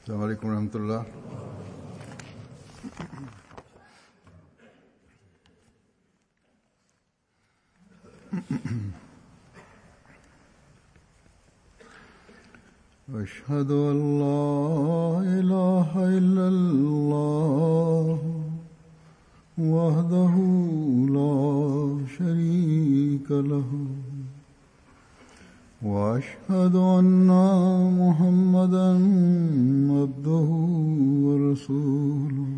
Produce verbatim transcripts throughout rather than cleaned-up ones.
السلام عليكم ورحمة الله. أشهد أن لا إله إلا الله وحده لا شريك له وأشهد أن محمدًا عبده ورسوله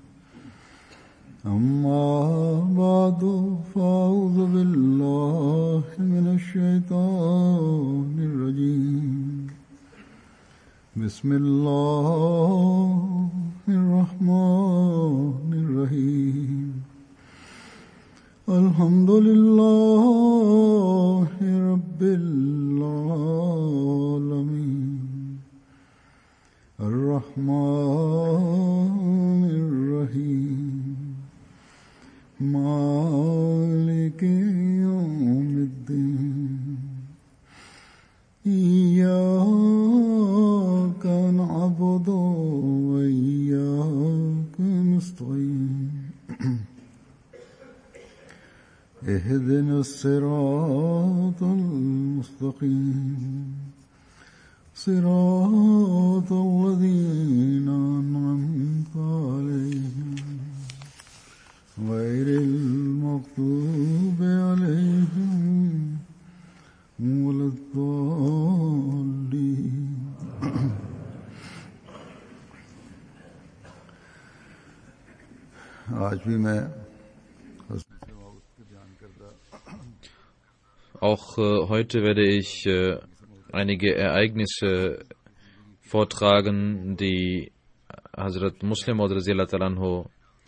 أما بعد فأعوذ بالله من الشيطان الرجيم بسم الله الرحمن الرحيم الحمد لله رب العالمين الرحمن الرحيم مالك يوم الدين إياك نعبد وإياك نستعين اهدنا الصراط المستقيم صراط الذين أنعمت عليهم غير المغضوب عليهم ولا الضالين. आज भी मैं Auch äh, heute werde ich äh, einige Ereignisse vortragen, die Hazrat Muslim Maud radhiyallahu anhu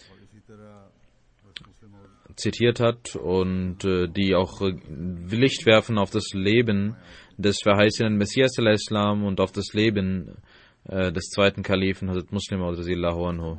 zitiert hat und äh, die auch äh, Licht werfen auf das Leben des verheißenen Messias al-Islam und auf das Leben äh, des zweiten Kalifen Hazrat Muslim Maud radhiyallahu anhu.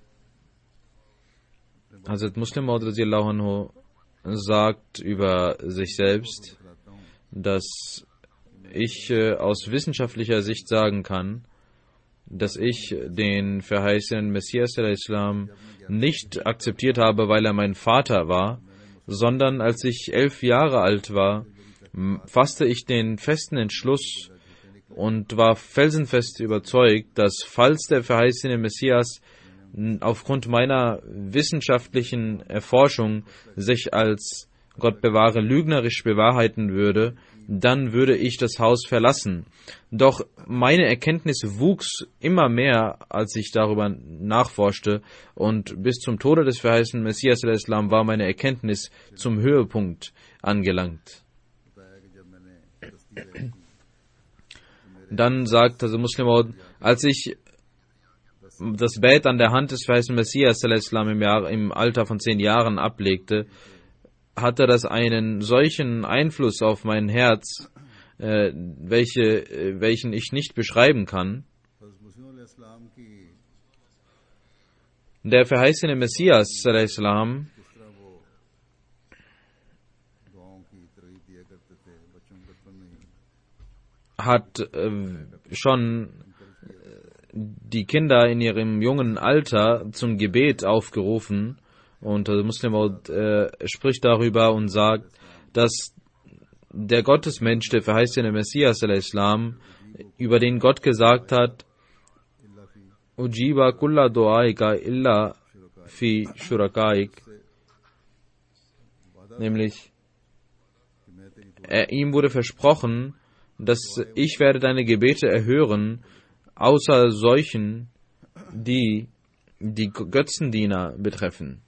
Hazrat Muslim Maud radhiyallahu anhu sagt über sich selbst, dass ich äh, aus wissenschaftlicher Sicht sagen kann, dass ich den verheißenen Messias al-Islam nicht akzeptiert habe, weil er mein Vater war, sondern als ich elf Jahre alt war, fasste ich den festen Entschluss und war felsenfest überzeugt, dass falls der verheißene Messias aufgrund meiner wissenschaftlichen Erforschung sich als, Gott bewahre, lügnerisch bewahrheiten würde, dann würde ich das Haus verlassen. Doch meine Erkenntnis wuchs immer mehr, als ich darüber nachforschte, und bis zum Tode des verheißenen Messias al-Islam war meine Erkenntnis zum Höhepunkt angelangt. Dann sagt also Muslim Maud, als ich das Bett an der Hand des verheißenen Messias al-Islam im, Jahr, im Alter von zehn Jahren ablegte, hatte das einen solchen Einfluss auf mein Herz, äh, welche, äh, welchen ich nicht beschreiben kann. Der verheißene Messias al-Islam hat äh, schon die Kinder in ihrem jungen Alter zum Gebet aufgerufen, und der Muslim äh, spricht darüber und sagt, dass der Gottesmensch, der verheißene Messias al-Islam, über den Gott gesagt hat, Ujiba kulla du'aika illa fi shurakaik, nämlich er, ihm wurde versprochen, dass ich werde deine Gebete erhören, außer solchen, die die Götzendiener betreffen.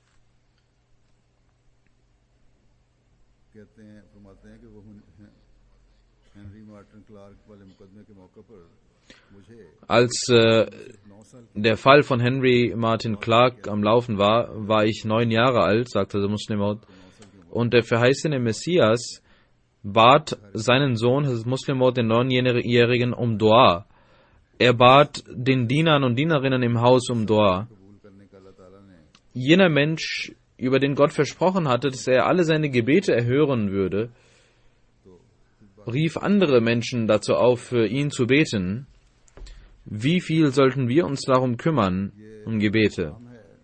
Als äh, der Fall von Henry Martin Clark am Laufen war, war ich neun Jahre alt, sagte der Muslim Maud, und der verheißene Messias bat seinen Sohn, Hazrat Muslim Maud, den neunjährigen, um Dua. Er bat den Dienern und Dienerinnen im Haus um Dua. Jener Mensch, über den Gott versprochen hatte, dass er alle seine Gebete erhören würde, rief andere Menschen dazu auf, für ihn zu beten. Wie viel sollten wir uns darum kümmern, um Gebete?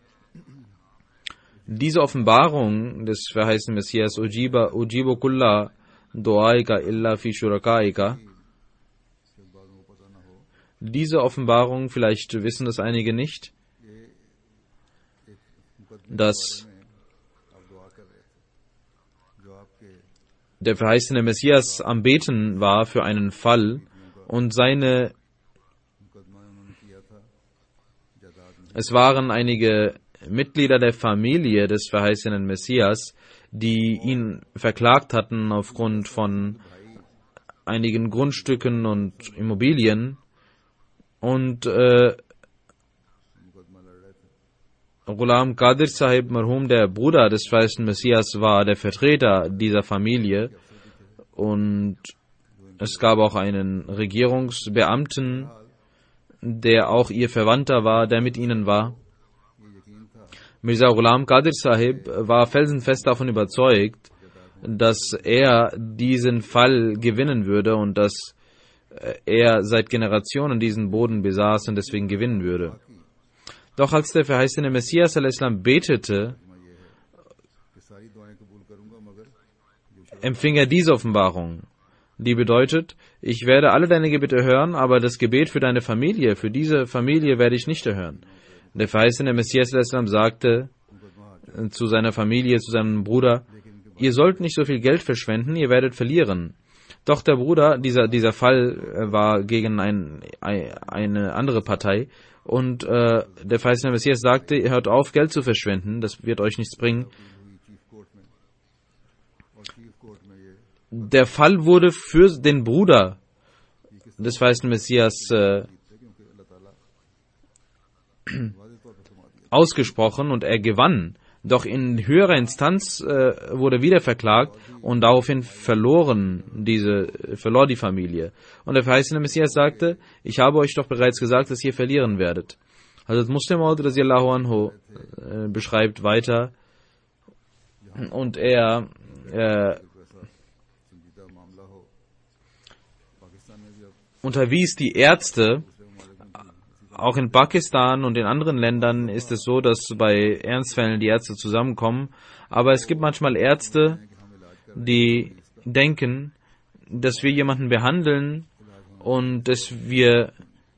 Diese Offenbarung des verheißenen Messias, Ujiba, Ujibu kulla du'aika illa fi shurakaika, diese Offenbarung, vielleicht wissen das einige nicht, dass der verheißene Messias am Beten war für einen Fall und seine, es waren einige Mitglieder der Familie des verheißenen Messias, die ihn verklagt hatten aufgrund von einigen Grundstücken und Immobilien. Und äh, Ghulam Qadir Sahib Marhum, der Bruder des verheißenen Messias, war der Vertreter dieser Familie. Und es gab auch einen Regierungsbeamten, der auch ihr Verwandter war, der mit ihnen war. Mirza Ghulam Qadir Sahib war felsenfest davon überzeugt, dass er diesen Fall gewinnen würde und dass er seit Generationen diesen Boden besaß und deswegen gewinnen würde. Doch als der verheißene Messias al-Islam betete, empfing er diese Offenbarung, die bedeutet, ich werde alle deine Gebete hören, aber das Gebet für deine Familie, für diese Familie werde ich nicht erhören. Der verheißene Messias al-Islam sagte zu seiner Familie, zu seinem Bruder, ihr sollt nicht so viel Geld verschwenden, ihr werdet verlieren. Doch der Bruder, dieser, dieser Fall war gegen ein, eine andere Partei und äh, der verheißene Messias sagte, ihr hört auf, Geld zu verschwenden, das wird euch nichts bringen. Der Fall wurde für den Bruder des verheißenen Messias äh, ausgesprochen und er gewann. Doch in höherer Instanz äh, wurde wieder verklagt und daraufhin verloren diese, verlor die Familie. Und der verheißene Messias sagte, ich habe euch doch bereits gesagt, dass ihr verlieren werdet. Hazrat Muslim Maud radhiyallahu anhu äh, beschreibt weiter und er äh, unterwies die Ärzte. Auch in Pakistan und in anderen Ländern ist es so, dass bei Ernstfällen die Ärzte zusammenkommen. Aber es gibt manchmal Ärzte, die denken, dass wir jemanden behandeln und dass wir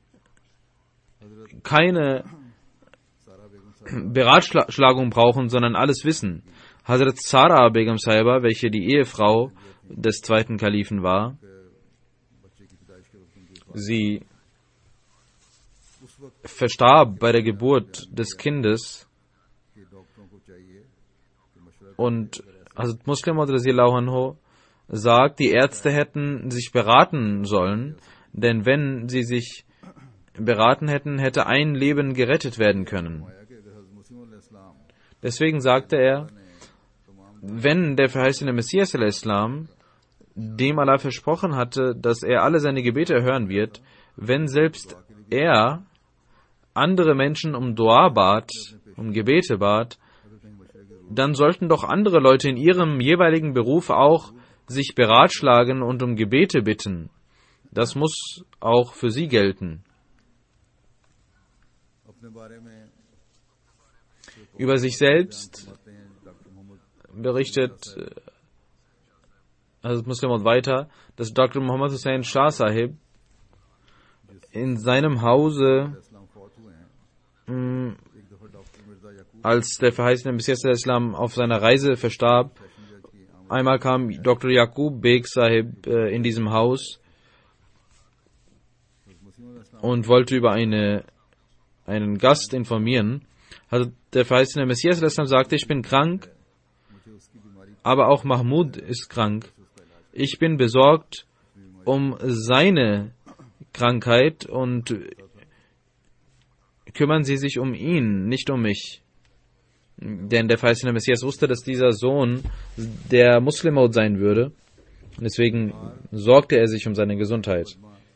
keine Beratschlagung brauchen, sondern alles wissen. Hazrat Sara Begum Sahiba, welche die Ehefrau des zweiten Kalifen war, sie verstarb bei der Geburt des Kindes und Hazrat Muslim Maud radhiyallahu anhu sagt, die Ärzte hätten sich beraten sollen, denn wenn sie sich beraten hätten, hätte ein Leben gerettet werden können. Deswegen sagte er, wenn der verheißene Messias al-Islam, dem Allah versprochen hatte, dass er alle seine Gebete erhören wird, wenn selbst er andere Menschen um Dua bat, um Gebete bat, dann sollten doch andere Leute in ihrem jeweiligen Beruf auch sich beratschlagen und um Gebete bitten. Das muss auch für sie gelten. Über sich selbst berichtet also Muslim und weiter, dass Doktor Muhammad Hussain Shah Sahib in seinem Hause, mh, als der verheißene Messias al-Islam auf seiner Reise verstarb, einmal kam Doktor Yaqub Beg Sahib äh, in diesem Haus und wollte über eine, einen Gast informieren. Also der verheißene Messias al-Islam sagte, ich bin krank, aber auch Mahmud ist krank. Ich bin besorgt um seine Krankheit und kümmern Sie sich um ihn, nicht um mich. Denn der verheißene Messias wusste, dass dieser Sohn der Muslim Maud sein würde. Deswegen sorgte er sich um seine Gesundheit.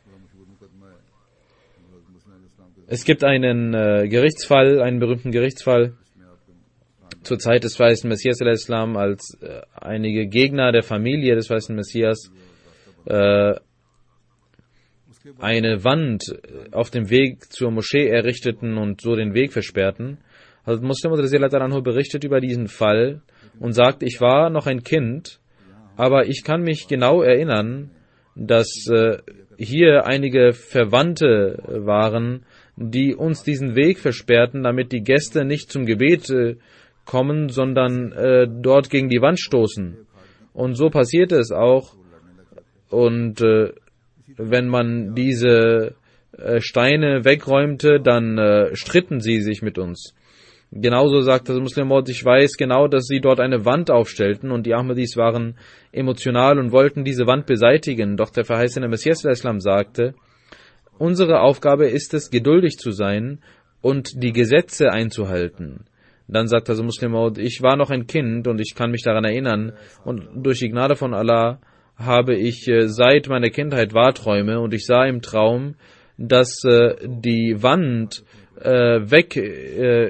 Es gibt einen äh, Gerichtsfall, einen berühmten Gerichtsfall zur Zeit des verheißenen Messias al-Islam, als äh, einige Gegner der Familie des verheißenen Messias äh, eine Wand auf dem Weg zur Moschee errichteten und so den Weg versperrten. Hazrat Muslim radhiyallahu anhu berichtet über diesen Fall und sagt, ich war noch ein Kind, aber ich kann mich genau erinnern, dass äh, hier einige Verwandte waren, die uns diesen Weg versperrten, damit die Gäste nicht zum Gebet äh, kommen, sondern äh, dort gegen die Wand stoßen. Und so passierte es auch. Und äh, wenn man diese äh, Steine wegräumte, dann äh, stritten sie sich mit uns. Genauso sagt das Muslim Maud, ich weiß genau, dass sie dort eine Wand aufstellten und die Ahmadis waren emotional und wollten diese Wand beseitigen. Doch der verheißene Messias al-Islam sagte, unsere Aufgabe ist es, geduldig zu sein und die Gesetze einzuhalten. Dann sagt also Muslim Maud, ich war noch ein Kind und ich kann mich daran erinnern und durch die Gnade von Allah habe ich äh, seit meiner Kindheit Wahrträume und ich sah im Traum, dass äh, die Wand äh, weg äh,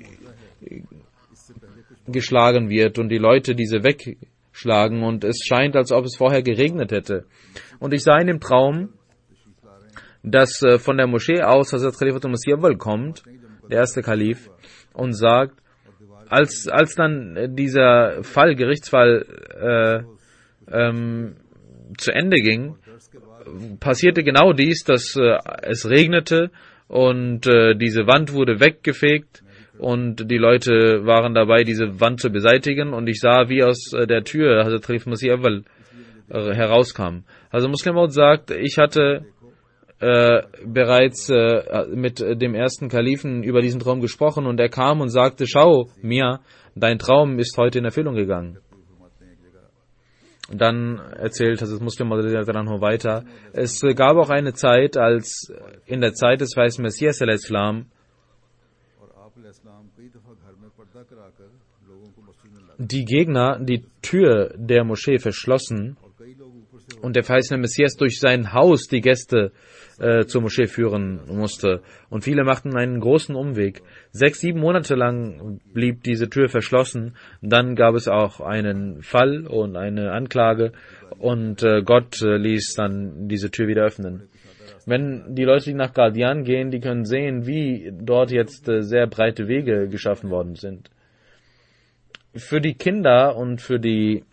geschlagen wird und die Leute diese wegschlagen und es scheint, als ob es vorher geregnet hätte. Und ich sah in dem Traum, dass äh, von der Moschee aus Hazrat Khalifatul Masih Awwal kommt, der erste Kalif, und sagt, als, als dann dieser Fall, Gerichtsfall äh, ähm, zu Ende ging, passierte genau dies, dass äh, es regnete und äh, diese Wand wurde weggefegt und die Leute waren dabei, diese Wand zu beseitigen und ich sah, wie aus äh, der Tür Hazrat Khalif Masih Awwal äh, herauskam. Also Muslim Maud sagt, ich hatte äh, bereits äh, mit dem ersten Kalifen über diesen Traum gesprochen und er kam und sagte, schau mir, dein Traum ist heute in Erfüllung gegangen. Dann erzählt Hazrat Muslim Maud weiter, es gab auch eine Zeit, als in der Zeit des weißen Messias al-Islam die Gegner die Tür der Moschee verschlossen und der verheißene Messias durch sein Haus die Gäste äh, zur Moschee führen musste. Und viele machten einen großen Umweg. Sechs, sieben Monate lang blieb diese Tür verschlossen. Dann gab es auch einen Fall und eine Anklage und äh, Gott äh, ließ dann diese Tür wieder öffnen. Wenn die Leute, die nach Qadian gehen, die können sehen, wie dort jetzt äh, sehr breite Wege geschaffen worden sind. Für die Kinder und für die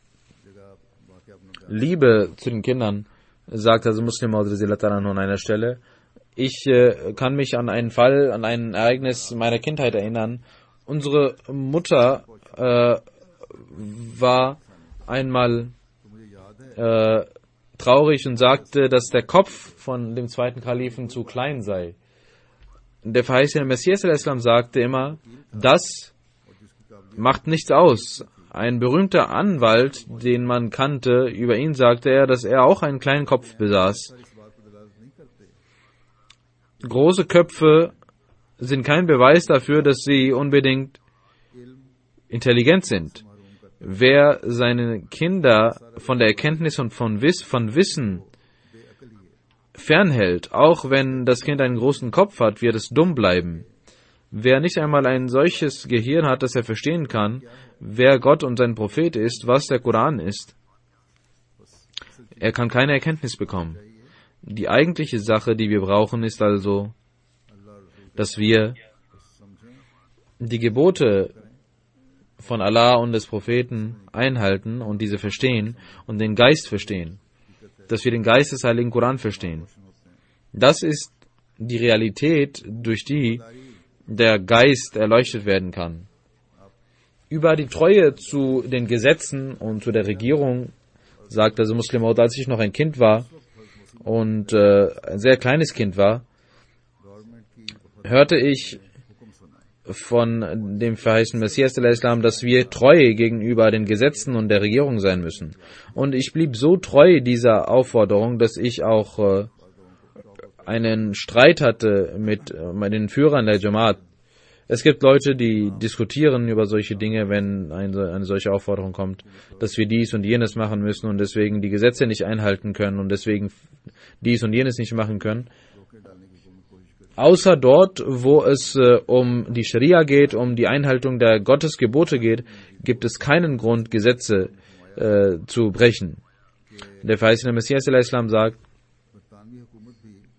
Liebe zu den Kindern, sagt also Muslim Maud an einer Stelle, ich äh, kann mich an einen Fall, an ein Ereignis meiner Kindheit erinnern. Unsere Mutter äh, war einmal äh, traurig und sagte, dass der Kopf von dem zweiten Kalifen zu klein sei. Der verheißene Messias al-Islam sagte immer, das macht nichts aus. Ein berühmter Anwalt, den man kannte, über ihn sagte er, dass er auch einen kleinen Kopf besaß. Große Köpfe sind kein Beweis dafür, dass sie unbedingt intelligent sind. Wer seine Kinder von der Erkenntnis und von, Wiss, von Wissen fernhält, auch wenn das Kind einen großen Kopf hat, wird es dumm bleiben. Wer nicht einmal ein solches Gehirn hat, dass er verstehen kann, wer Gott und sein Prophet ist, was der Koran ist, er kann keine Erkenntnis bekommen. Die eigentliche Sache, die wir brauchen, ist also, dass wir die Gebote von Allah und des Propheten einhalten und diese verstehen und den Geist verstehen. Dass wir den Geist des Heiligen Koran verstehen. Das ist die Realität, durch die der Geist erleuchtet werden kann. Über die Treue zu den Gesetzen und zu der Regierung, sagt also Muslim Maud, als ich noch ein Kind war und äh, ein sehr kleines Kind war, hörte ich von dem verheißenen Messias al-Islam, dass wir treu gegenüber den Gesetzen und der Regierung sein müssen. Und ich blieb so treu dieser Aufforderung, dass ich auch äh, einen Streit hatte mit äh, den Führern der Jamaat. Es gibt Leute, die diskutieren über solche Dinge, wenn eine, eine solche Aufforderung kommt, dass wir dies und jenes machen müssen und deswegen die Gesetze nicht einhalten können und deswegen dies und jenes nicht machen können. Außer dort, wo es äh, um die Scharia geht, um die Einhaltung der Gottesgebote geht, gibt es keinen Grund, Gesetze äh, zu brechen. Der verheißene Messias al-Islam sagt,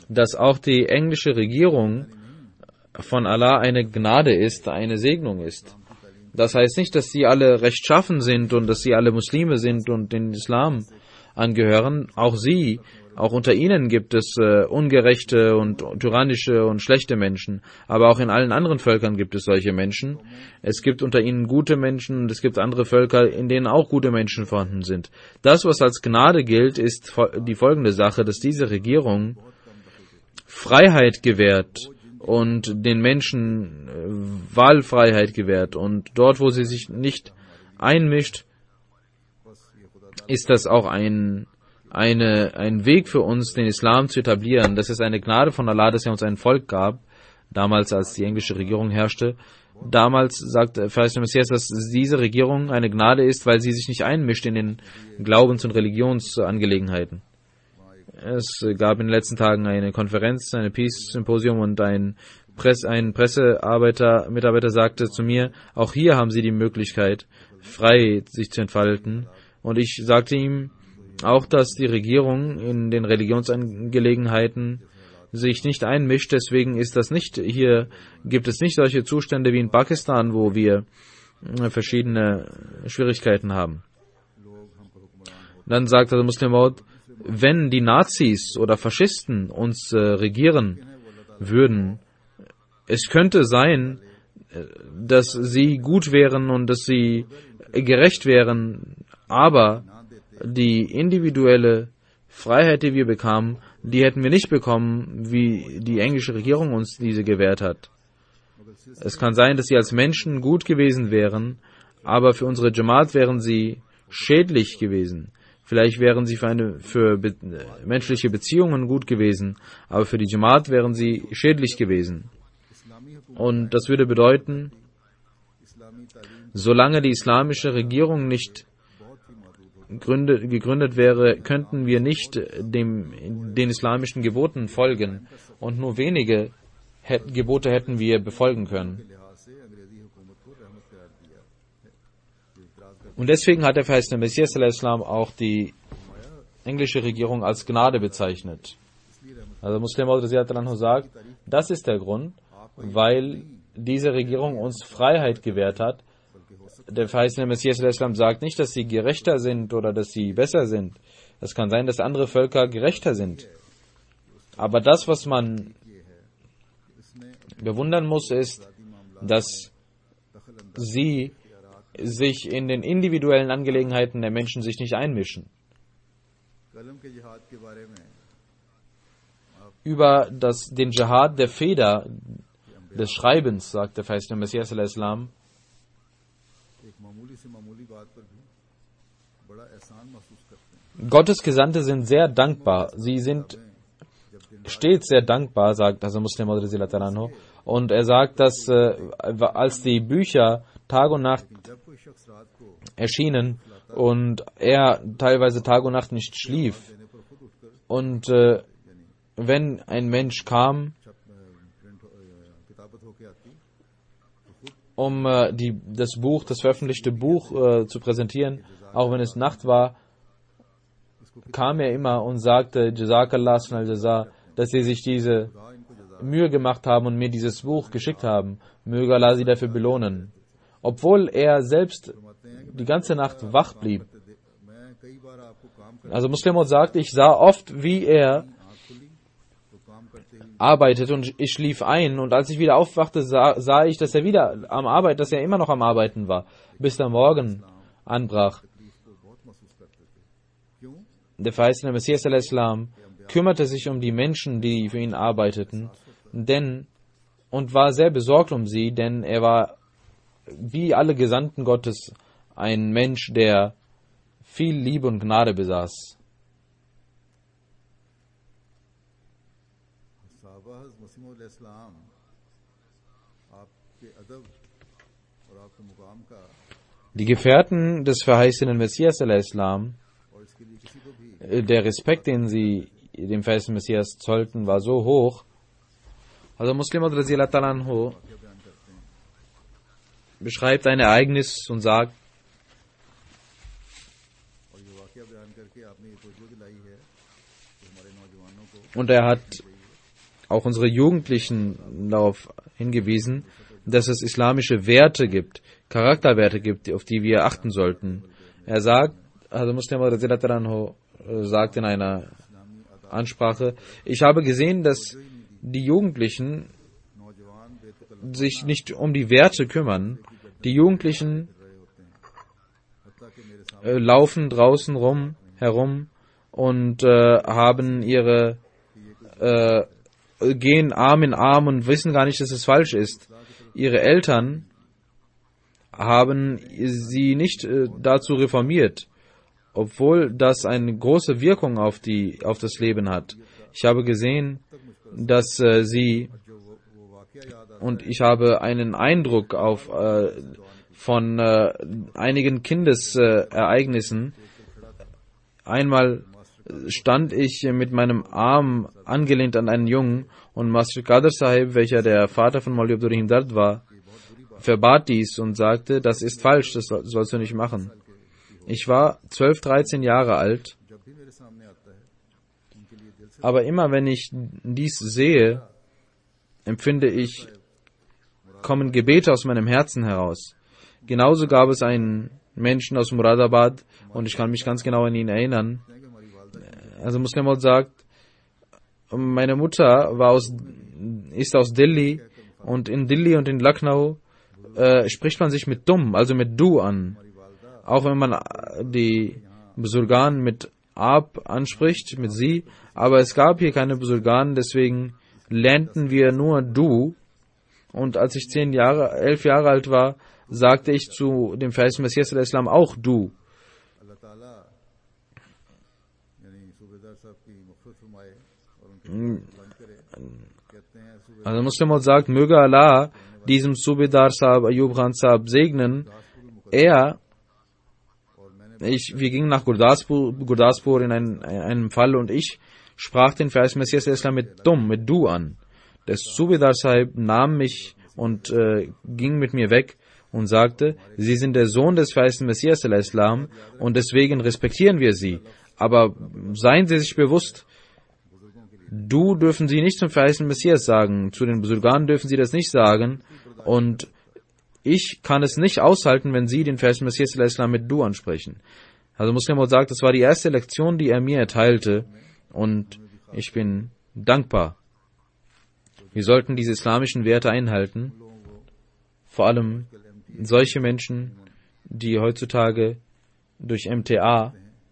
dass auch die englische Regierung von Allah eine Gnade ist, eine Segnung ist. Das heißt nicht, dass sie alle rechtschaffen sind und dass sie alle Muslime sind und den Islam angehören. Auch sie, auch unter ihnen gibt es äh, ungerechte und tyrannische und schlechte Menschen. Aber auch in allen anderen Völkern gibt es solche Menschen. Es gibt unter ihnen gute Menschen und es gibt andere Völker, in denen auch gute Menschen vorhanden sind. Das, was als Gnade gilt, ist die folgende Sache, dass diese Regierung Freiheit gewährt und den Menschen äh, Wahlfreiheit gewährt. Und dort, wo sie sich nicht einmischt, ist das auch ein, eine, ein Weg für uns, den Islam zu etablieren. Das ist eine Gnade von Allah, dass er uns ein Volk gab, damals als die englische Regierung herrschte. Damals sagt Verheißener Messias, dass diese Regierung eine Gnade ist, weil sie sich nicht einmischt in den Glaubens- und Religionsangelegenheiten. Es gab in den letzten Tagen eine Konferenz, eine Peace-Symposium und ein, Press, ein Pressearbeiter, Mitarbeiter sagte zu mir, auch hier haben Sie die Möglichkeit, frei sich zu entfalten. Und ich sagte ihm auch, dass die Regierung in den Religionsangelegenheiten sich nicht einmischt. Deswegen ist das nicht, hier gibt es nicht solche Zustände wie in Pakistan, wo wir verschiedene Schwierigkeiten haben. Dann sagt der Muslim Maud, wenn die Nazis oder Faschisten uns äh, regieren würden, es könnte sein, dass sie gut wären und dass sie gerecht wären, aber die individuelle Freiheit, die wir bekamen, die hätten wir nicht bekommen, wie die englische Regierung uns diese gewährt hat. Es kann sein, dass sie als Menschen gut gewesen wären, aber für unsere Jamaat wären sie schädlich gewesen. Vielleicht wären sie für, eine, für be- menschliche Beziehungen gut gewesen, aber für die Jamaat wären sie schädlich gewesen. Und das würde bedeuten, solange die islamische Regierung nicht gründe, gegründet wäre, könnten wir nicht dem, den islamischen Geboten folgen. Und nur wenige hätt, Gebote hätten wir befolgen können. Und deswegen hat der verheißene Messias al-Islam auch die englische Regierung als Gnade bezeichnet. Also Muslim Maud sagt, das ist der Grund, weil diese Regierung uns Freiheit gewährt hat. Der verheißene Messias al-Islam sagt nicht, dass sie gerechter sind oder dass sie besser sind. Es kann sein, dass andere Völker gerechter sind. Aber das, was man bewundern muss, ist, dass sie sich in den individuellen Angelegenheiten der Menschen sich nicht einmischen. Über das, den Dschihad der Feder des Schreibens, sagt der verheißene Messias al-Islam, Gottes Gesandte sind sehr dankbar. Sie sind stets sehr dankbar, sagt also Muslim Maud. Und er sagt, dass äh, als die Bücher Tag und Nacht erschienen und er teilweise Tag und Nacht nicht schlief, und äh, wenn ein Mensch kam, um äh, die, das Buch, das veröffentlichte Buch äh, zu präsentieren, auch wenn es Nacht war, kam er immer und sagte, Jazakallah al-Jaza, dass sie sich diese Mühe gemacht haben und mir dieses Buch geschickt haben. Möge Allah sie dafür belohnen. Obwohl er selbst die ganze Nacht wach blieb. Also Muslim Maud sagt, ich sah oft, wie er arbeitete und ich schlief ein, und als ich wieder aufwachte, sah, sah ich, dass er wieder am Arbeiten, dass er immer noch am Arbeiten war, bis der Morgen anbrach. Der verheißene Messias al-Islam kümmerte sich um die Menschen, die für ihn arbeiteten, denn und war sehr besorgt um sie, denn er war wie alle Gesandten Gottes ein Mensch, der viel Liebe und Gnade besaß. Die Gefährten des verheißenen Messias al-Islam, der Respekt, den sie dem verheißenen Messias zollten, war so hoch. Also Muslim Maud beschreibt ein Ereignis und sagt, und er hat auch unsere Jugendlichen darauf hingewiesen, dass es islamische Werte gibt, Charakterwerte gibt, auf die wir achten sollten. Er sagt, also Muslim Radhiyallahu sagt in einer Ansprache, ich habe gesehen, dass die Jugendlichen sich nicht um die Werte kümmern. Die Jugendlichen äh, laufen draußen rum, herum und äh, haben ihre äh, gehen Arm in Arm und wissen gar nicht, dass es falsch ist. Ihre Eltern haben sie nicht äh, dazu reformiert, obwohl das eine große Wirkung auf die auf das Leben hat. Ich habe gesehen, dass äh, sie und ich habe einen Eindruck auf äh, von äh, einigen Kindesereignissen. Einmal stand ich mit meinem Arm angelehnt an einen Jungen und Master Qadr Sahib, welcher der Vater von Maulvi Abdur Rahim Dard war, verbat dies und sagte, das ist falsch, das sollst du nicht machen. Ich war zwölf, dreizehn Jahre alt, aber immer wenn ich dies sehe, empfinde ich, kommen Gebete aus meinem Herzen heraus. Genauso gab es einen Menschen aus Muradabad und ich kann mich ganz genau an ihn erinnern. Also Muslim Maud sagt, meine Mutter war aus, ist aus Delhi und in Delhi und in Lucknow äh, spricht man sich mit Dumm, also mit Du an. Auch wenn man die Busurgan mit Ab anspricht, mit Sie, aber es gab hier keine Busurgan, deswegen lernten wir nur Du. Und als ich zehn Jahre, elf Jahre alt war, sagte ich zu dem verheißten Messias al-Islam auch Du. Also Muslim sagt, möge Allah diesem Subedar Sahib, Ayub Khan Sahib segnen. Er, ich, wir gingen nach Gurdaspur, Gurdaspur in, ein, in einem Fall und ich sprach den verheißten Messias al-Islam mit Dumm, mit Du an. Der Subedar Sahib nahm mich und äh, ging mit mir weg und sagte, Sie sind der Sohn des verheißten Messias al-Islam und deswegen respektieren wir Sie. Aber seien Sie sich bewusst, Du dürfen Sie nicht zum verheißten Messias sagen, zu den Busurgan dürfen Sie das nicht sagen und ich kann es nicht aushalten, wenn Sie den verheißten Messias al-Islam mit Du ansprechen. Also Muslim Maud sagt, das war die erste Lektion, die er mir erteilte und ich bin dankbar. Wir sollten diese islamischen Werte einhalten, vor allem solche Menschen, die heutzutage durch M T A,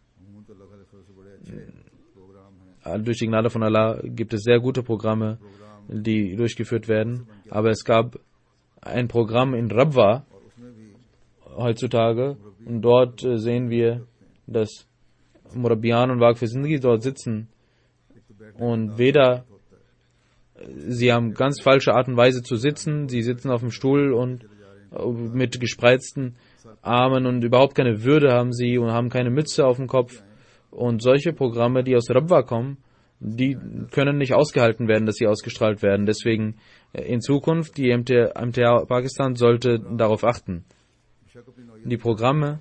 durch die Gnade von Allah, gibt es sehr gute Programme, die durchgeführt werden, aber es gab ein Programm in Rabwa heutzutage und dort sehen wir, dass Murabbiyan und Waqf Zindagi dort sitzen und weder sie haben ganz falsche Art und Weise zu sitzen. Sie sitzen auf dem Stuhl und mit gespreizten Armen und überhaupt keine Würde haben sie und haben keine Mütze auf dem Kopf. Und solche Programme, die aus Rabwa kommen, die können nicht ausgehalten werden, dass sie ausgestrahlt werden. Deswegen in Zukunft, die M T A Pakistan sollte darauf achten. Die Programme,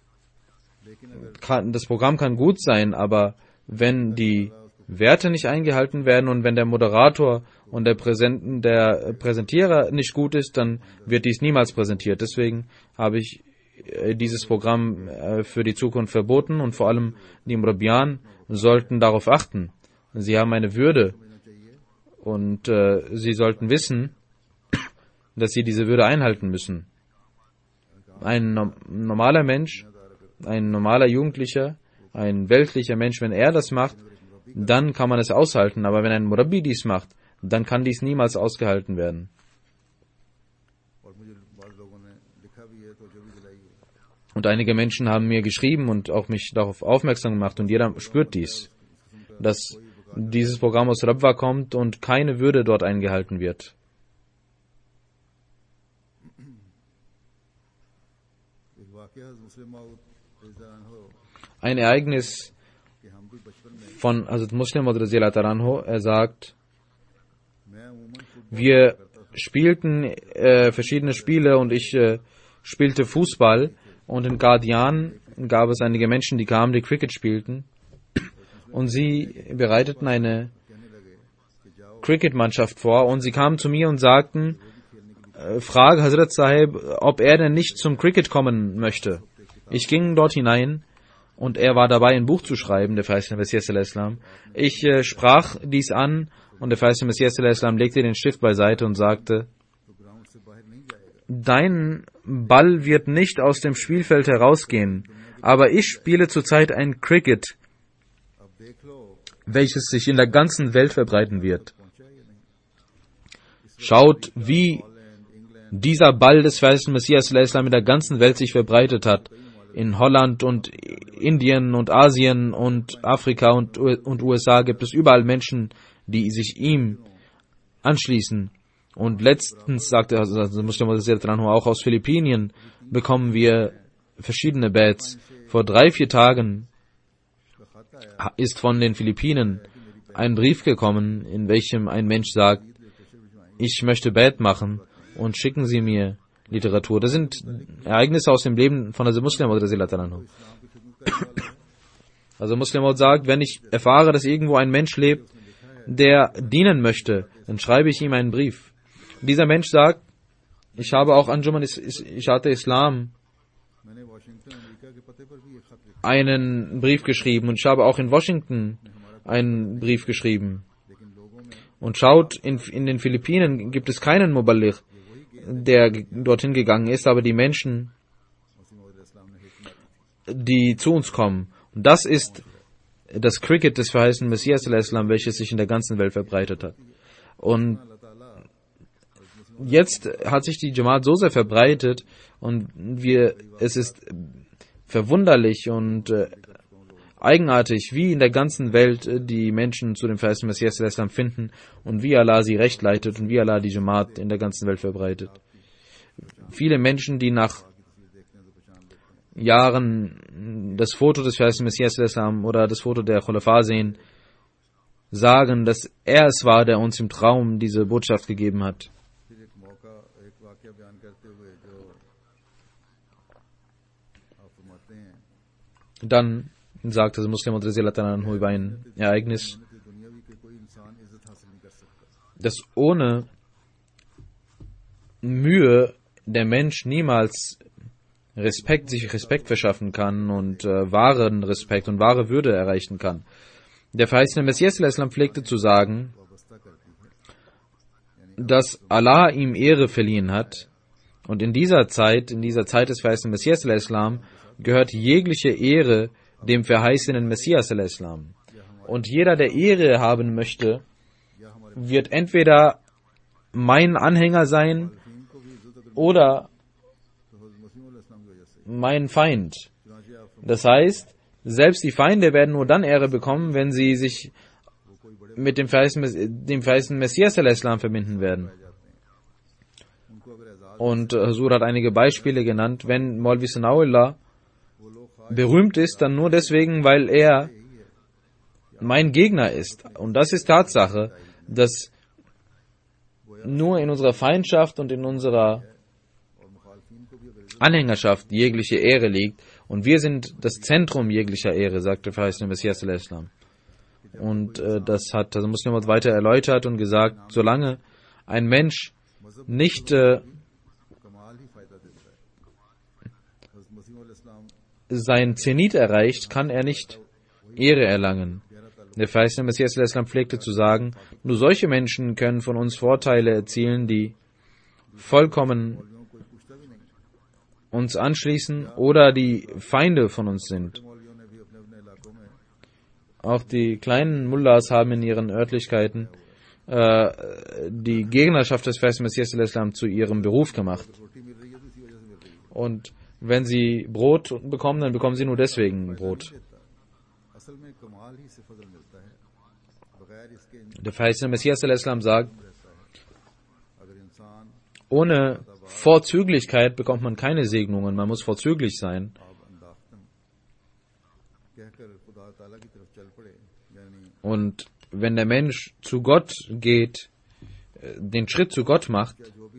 kann, das Programm kann gut sein, aber wenn die Werte nicht eingehalten werden und wenn der Moderator und der, Präsent, der Präsentierer nicht gut ist, dann wird dies niemals präsentiert. Deswegen habe ich dieses Programm für die Zukunft verboten und vor allem die Murabbiyan sollten darauf achten. Sie haben eine Würde und äh, sie sollten wissen, dass sie diese Würde einhalten müssen. Ein no- normaler Mensch, ein normaler Jugendlicher, ein weltlicher Mensch, wenn er das macht, dann kann man es aushalten. Aber wenn ein Murabbi dies macht, dann kann dies niemals ausgehalten werden. Und einige Menschen haben mir geschrieben und auch mich darauf aufmerksam gemacht und jeder spürt dies, dass dieses Programm aus Rabwa kommt und keine Würde dort eingehalten wird. Ein Ereignis von Hazrat Muslim Maud radhiyallahu anhu, er sagt, wir spielten äh, verschiedene Spiele und ich äh, spielte Fußball und in Qadian gab es einige Menschen, die kamen, die Cricket spielten und sie bereiteten eine Cricket-Mannschaft vor und sie kamen zu mir und sagten, äh, frage Hazrat Sahib, ob er denn nicht zum Cricket kommen möchte. Ich ging dort hinein und er war dabei, ein Buch zu schreiben, der verheißene Messias sallallahu alaihi wasallam. Ich äh, sprach dies an und der verheißene Messias sallallahu alaihi wasallam legte den Stift beiseite und sagte, dein Ball wird nicht aus dem Spielfeld herausgehen, aber ich spiele zurzeit ein Cricket, welches sich in der ganzen Welt verbreiten wird. Schaut, wie dieser Ball des verheißenen Messias sallallahu alaihi wasallam in der ganzen Welt sich verbreitet hat. In Holland und Indien und Asien und Afrika und, und U S A gibt es überall Menschen, die sich ihm anschließen. Und letztens sagte also Muslim auch aus Philippinen bekommen wir verschiedene Bets. Vor drei, vier Tagen ist von den Philippinen ein Brief gekommen, in welchem ein Mensch sagt, ich möchte Bet machen und schicken Sie mir Literatur. Das sind Ereignisse aus dem Leben von der Muslim. Also Muslim sagt, wenn ich erfahre, dass irgendwo ein Mensch lebt, der dienen möchte, dann schreibe ich ihm einen Brief. Dieser Mensch sagt, ich habe auch Anjuman Ishat Islam einen Brief geschrieben und ich habe auch in Washington einen Brief geschrieben. Und schaut, in, in den Philippinen gibt es keinen Muballigh, der dorthin gegangen ist, aber die Menschen, die zu uns kommen. Und das ist das Cricket des verheißenen Messias sallallahu alaihi wasallam, welches sich in der ganzen Welt verbreitet hat. Und jetzt hat sich die Jamaat so sehr verbreitet und wir, es ist verwunderlich und äh, eigenartig, wie in der ganzen Welt äh, die Menschen zu dem verheißenen Messias sallallahu alaihi wasallam finden und wie Allah sie recht leitet und wie Allah die Jamaat in der ganzen Welt verbreitet. Viele Menschen, die nach Jahren das Foto des verheißenen Messias sallallahu alaihi wasallam oder das Foto der Khulafa sehen, sagen, dass er es war, der uns im Traum diese Botschaft gegeben hat. Dann sagte Muslim Anhu über ein Ereignis, dass ohne Mühe der Mensch niemals Respekt, sich Respekt verschaffen kann und äh, wahren Respekt und wahre Würde erreichen kann. Der verheißene Messias sallallahu alaihi wasallam pflegte zu sagen, dass Allah ihm Ehre verliehen hat und in dieser Zeit, in dieser Zeit des verheißenen Messias sallallahu alaihi wasallam gehört jegliche Ehre dem verheißenen Messias sallallahu alaihi wasallam. Und jeder, der Ehre haben möchte, wird entweder mein Anhänger sein oder mein Feind. Das heißt, selbst die Feinde werden nur dann Ehre bekommen, wenn sie sich mit dem verheißenen, dem verheißenen Messias sallallahu alaihi wasallam verbinden werden. Und Huzur hat einige Beispiele genannt. Wenn Maulvi Sana'ullah berühmt ist, dann nur deswegen, weil er mein Gegner ist. Und das ist Tatsache, dass nur in unserer Feindschaft und in unserer Anhängerschaft jegliche Ehre liegt. Und wir sind das Zentrum jeglicher Ehre, sagt der verheißene Messias sallallahu alaihi wasallam. Und äh, das hat also Muslim weiter erläutert und gesagt, solange ein Mensch nicht äh, sein Zenit erreicht, kann er nicht Ehre erlangen. Der verheißene Messias sallallahu alaihi wasallam pflegte zu sagen, nur solche Menschen können von uns Vorteile erzielen, die vollkommen uns anschließen oder die Feinde von uns sind. Auch die kleinen Mullahs haben in ihren Örtlichkeiten äh, die Gegnerschaft des verheißenen Messias sallallahu alaihi wasallam zu ihrem Beruf gemacht. Und wenn sie Brot bekommen, dann bekommen sie nur deswegen Brot. Der verheißene Messias sallallahu alaihi wasallam sagt, ohne Vorzüglichkeit bekommt man keine Segnungen, man muss vorzüglich sein. Und wenn der Mensch zu Gott geht, den Schritt zu Gott macht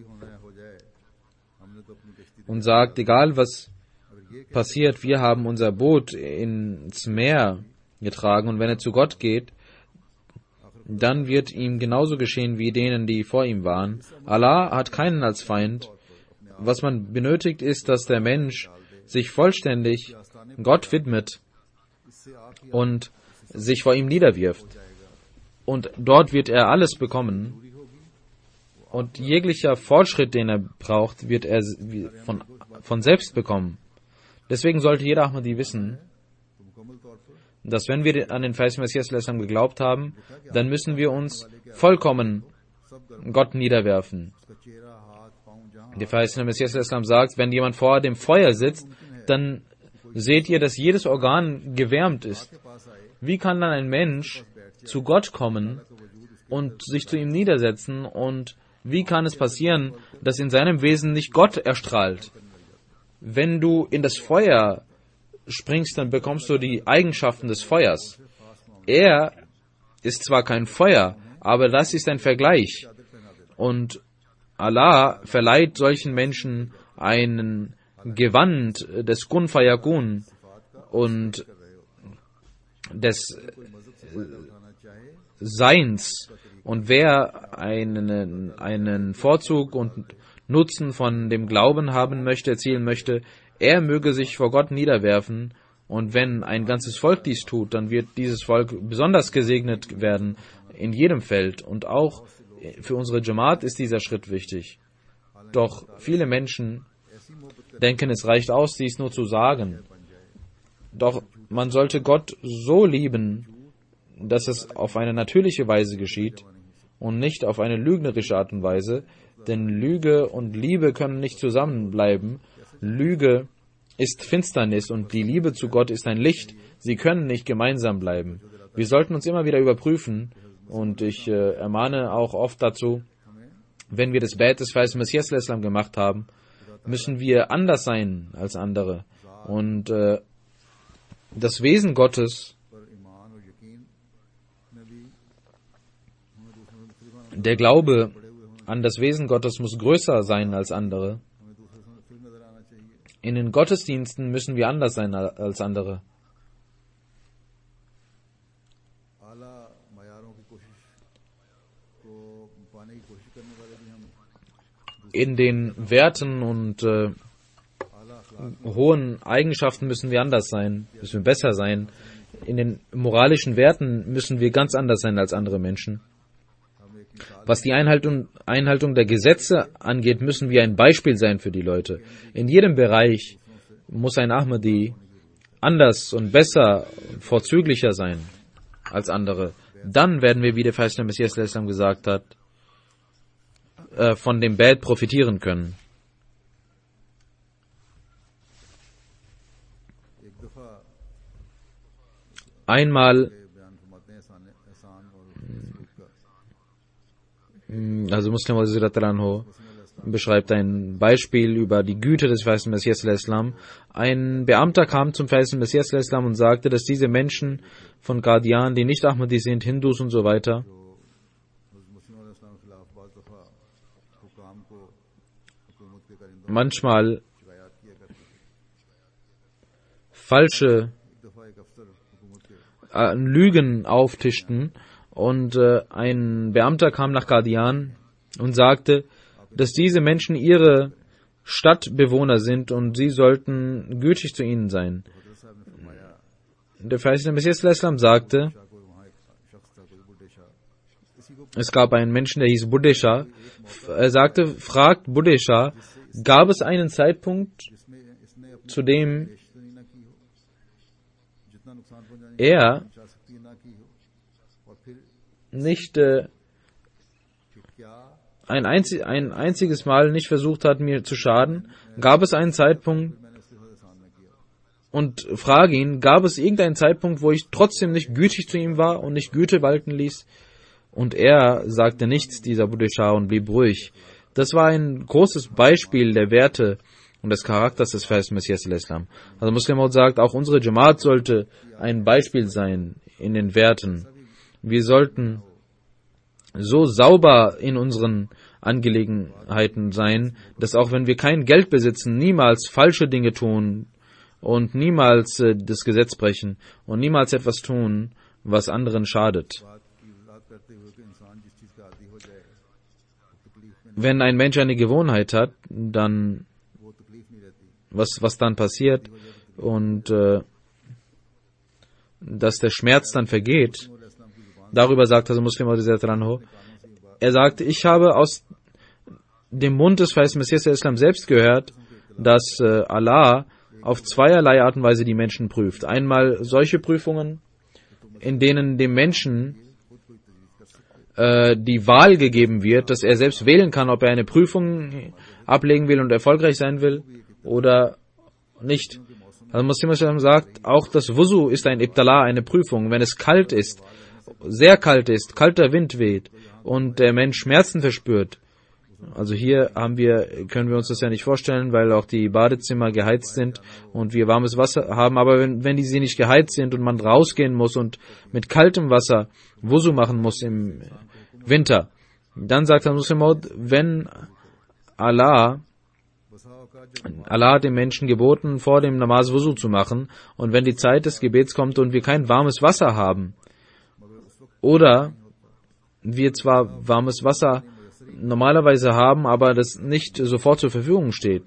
und sagt, egal was passiert, wir haben unser Boot ins Meer getragen, und wenn er zu Gott geht, dann wird ihm genauso geschehen wie denen, die vor ihm waren. Allah hat keinen als Feind. Was man benötigt, ist, dass der Mensch sich vollständig Gott widmet und sich vor ihm niederwirft. Und dort wird er alles bekommen. Und jeglicher Fortschritt, den er braucht, wird er von, von selbst bekommen. Deswegen sollte jeder Ahmadi wissen, dass wenn wir an den verheißten Messias geglaubt haben, dann müssen wir uns vollkommen Gott niederwerfen. Der verheißene Messias sagt, wenn jemand vor dem Feuer sitzt, dann seht ihr, dass jedes Organ gewärmt ist. Wie kann dann ein Mensch zu Gott kommen und sich zu ihm niedersetzen, und wie kann es passieren, dass in seinem Wesen nicht Gott erstrahlt? Wenn du in das Feuer springst, dann bekommst du die Eigenschaften des Feuers. Er ist zwar kein Feuer, aber das ist ein Vergleich. Und Allah verleiht solchen Menschen einen Gewand des Kun Fayakun und des Seins. Und wer einen, einen Vorzug und Nutzen von dem Glauben haben möchte, erzielen möchte, er möge sich vor Gott niederwerfen. Und wenn ein ganzes Volk dies tut, dann wird dieses Volk besonders gesegnet werden in jedem Feld. Und auch für unsere Jamaat ist dieser Schritt wichtig. Doch viele Menschen denken, es reicht aus, dies nur zu sagen. Doch man sollte Gott so lieben, dass es auf eine natürliche Weise geschieht und nicht auf eine lügnerische Art und Weise, denn Lüge und Liebe können nicht zusammenbleiben. Lüge ist Finsternis und die Liebe zu Gott ist ein Licht. Sie können nicht gemeinsam bleiben. Wir sollten uns immer wieder überprüfen, und ich äh, ermahne auch oft dazu, wenn wir das Bad des verheißten Messias gemacht haben, müssen wir anders sein als andere. Und äh, das Wesen Gottes, der Glaube an das Wesen Gottes muss größer sein als andere. In den Gottesdiensten müssen wir anders sein als andere. In den Werten und äh, hohen Eigenschaften müssen wir anders sein, müssen wir besser sein. In den moralischen Werten müssen wir ganz anders sein als andere Menschen. Was die Einhaltung, Einhaltung der Gesetze angeht, müssen wir ein Beispiel sein für die Leute. In jedem Bereich muss ein Ahmadi anders und besser, vorzüglicher sein als andere. Dann werden wir, wie der verheißene Messias gesagt hat, von dem Bad profitieren können. Einmal, also Muslim Anhu beschreibt ein Beispiel über die Güte des verheißten Messias. Ein Beamter kam zum verheißten Messias und sagte, dass diese Menschen von Qadian, die nicht Ahmadi sind, Hindus und so weiter, manchmal falsche äh, Lügen auftischten, und äh, ein Beamter kam nach Qadian und sagte, dass diese Menschen ihre Stadtbewohner sind und sie sollten gütig zu ihnen sein. Der verheißene Messias sagte, es gab einen Menschen, der hieß Buddhe Shah. Er sagte, fragt Buddhe Shah, gab es einen Zeitpunkt, zu dem er nicht äh, ein, einzig, ein einziges Mal nicht versucht hat, mir zu schaden? Gab es einen Zeitpunkt, und frage ihn, gab es irgendeinen Zeitpunkt, wo ich trotzdem nicht gütig zu ihm war und nicht Güte walten ließ? Und er sagte nichts, dieser Buddha Shah, und blieb ruhig. Das war ein großes Beispiel der Werte und des Charakters des verheißten Messias. Also Muslim Maud sagt, auch unsere Jamaat sollte ein Beispiel sein in den Werten. Wir sollten so sauber in unseren Angelegenheiten sein, dass auch wenn wir kein Geld besitzen, niemals falsche Dinge tun und niemals äh, das Gesetz brechen und niemals etwas tun, was anderen schadet. wenn ein Mensch eine Gewohnheit hat, dann was, was dann passiert und äh, dass der Schmerz dann vergeht, darüber sagt also Muslim Anhu, er sagt, ich habe aus dem Mund des verheißten Messias der Islam selbst gehört, dass äh, Allah auf zweierlei Art und Weise die Menschen prüft. Einmal solche Prüfungen, in denen dem Menschen äh, die Wahl gegeben wird, dass er selbst wählen kann, ob er eine Prüfung ablegen will und erfolgreich sein will oder nicht. Also Muslim sagt, auch das Wusu ist ein Ibtala, eine Prüfung. Wenn es kalt ist, sehr kalt ist, kalter Wind weht und der Mensch Schmerzen verspürt. Also hier haben wir, können wir uns das ja nicht vorstellen, weil auch die Badezimmer geheizt sind und wir warmes Wasser haben. Aber wenn, wenn die sie nicht geheizt sind und man rausgehen muss und mit kaltem Wasser Wusu machen muss im Winter, dann sagt der Muslim, wenn Allah Allah hat dem Menschen geboten, vor dem Namaz Wusu zu machen, und wenn die Zeit des Gebets kommt und wir kein warmes Wasser haben, oder wir zwar warmes Wasser normalerweise haben, aber das nicht sofort zur Verfügung steht,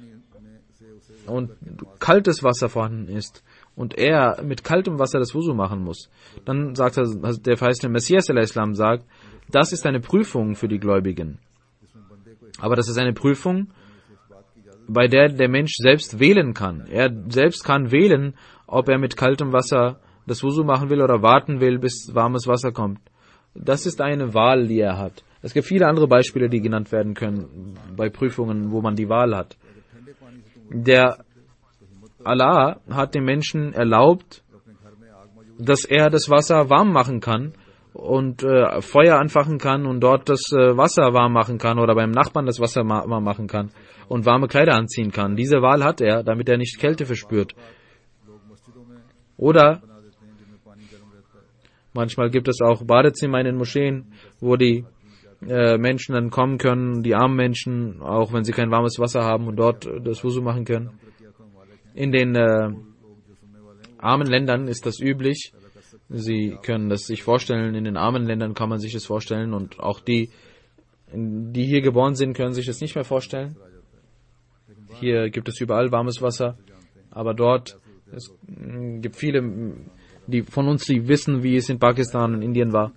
und kaltes Wasser vorhanden ist, und er mit kaltem Wasser das Wusu machen muss, dann sagt er, der verheißene Messias al-Islam sagt, das ist eine Prüfung für die Gläubigen. Aber das ist eine Prüfung, bei der der Mensch selbst wählen kann. Er selbst kann wählen, ob er mit kaltem Wasser das Wusu machen will oder warten will, bis warmes Wasser kommt. Das ist eine Wahl, die er hat. Es gibt viele andere Beispiele, die genannt werden können bei Prüfungen, wo man die Wahl hat. Der Allah hat dem Menschen erlaubt, dass er das Wasser warm machen kann und äh, Feuer anfachen kann und dort das äh, Wasser warm machen kann oder beim Nachbarn das Wasser ma- warm machen kann und warme Kleider anziehen kann. Diese Wahl hat er, damit er nicht Kälte verspürt. Oder manchmal gibt es auch Badezimmer in den Moscheen, wo die äh, Menschen dann kommen können, die armen Menschen, auch wenn sie kein warmes Wasser haben und dort äh, das Wusu machen können. In den äh, armen Ländern ist das üblich. Sie können das sich vorstellen, in den armen Ländern kann man sich das vorstellen und auch die, die hier geboren sind, können sich das nicht mehr vorstellen. Hier gibt es überall warmes Wasser, aber dort, es gibt viele, die von uns, die wissen, wie es in Pakistan und Indien war.